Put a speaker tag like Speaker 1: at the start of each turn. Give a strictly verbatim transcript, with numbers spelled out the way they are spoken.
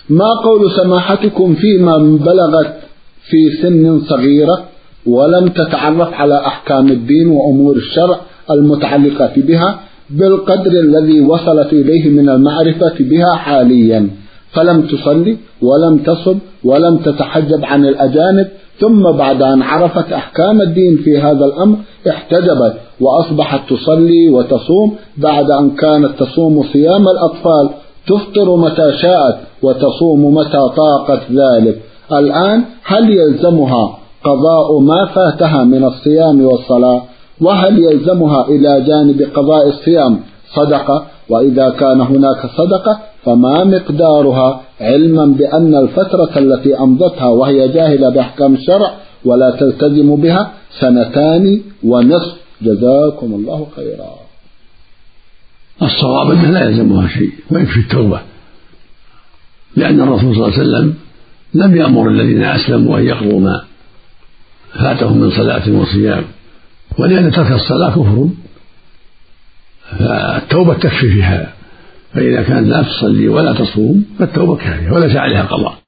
Speaker 1: ما قول سماحتكم فيما بلغت في سن صغيرة ولم تتعرف على أحكام الدين وأمور الشرع المتعلقة بها بالقدر الذي وصلت إليه من المعرفة بها حاليا، فلم تصلي ولم تصم ولم تتحجب عن الأجانب، ثم بعد أن عرفت أحكام الدين في هذا الأمر احتجبت وأصبحت تصلي وتصوم بعد أن كانت تصوم صيام الأطفال، تفطر متى شاءت وتصوم متى طاقت ذلك. الآن هل يلزمها قضاء ما فاتها من الصيام والصلاة؟ وهل يلزمها إلى جانب قضاء الصيام صدقة؟ وإذا كان هناك صدقة فما مقدارها، علما بأن الفترة التي أمضتها وهي جاهلة بأحكام الشرع ولا تلتزم بها سنتان ونصف. جزاكم الله خيرا.
Speaker 2: الصواب أنه لا يلزمها شيء ويكفي التوبة، لأن الرسول صلى الله عليه وسلم لم يأمر الذين أسلموا أن يقضوا ما فاتهم من صلاة وصيام، ولأن ترك الصلاة كفر، فالتوبة تكفي في هذا. فإذا كانت لا تصلي ولا تصوم فالتوبة كافية وليس عليها قضاء.